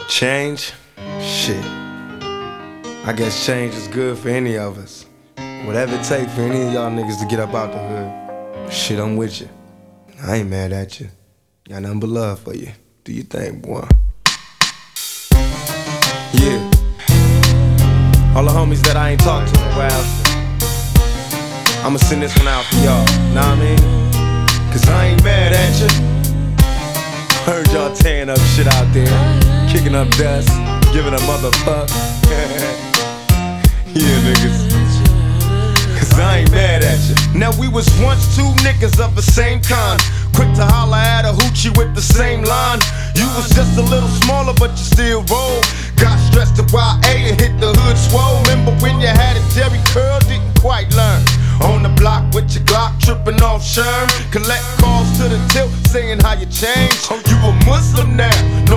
Change? Shit. I guess change is good for any of us. Whatever it takes for any of y'all niggas to get up out the hood. Shit, I'm with you. I ain't mad at you. Got nothing but love for you. Do your thing, boy. Yeah. All the homies that I ain't talked to in a while, I'ma send this one out for y'all. Know what I mean? Cause I ain't mad at you. Heard y'all tearing up shit out there, kicking up dust, giving a motherfuck. Yeah, niggas. Cause I ain't mad at you. Now we was once two niggas of the same kind, quick to holler at a hoochie with the same line. You was just a little smaller, but you still roll. Got stressed to YA and hit the hood swole. Remember when you had a Jerry curl, didn't quite learn. On the block with your Glock, tripping off Sherm. Collect calls to the tilt, saying how you changed. You a Muslim now, no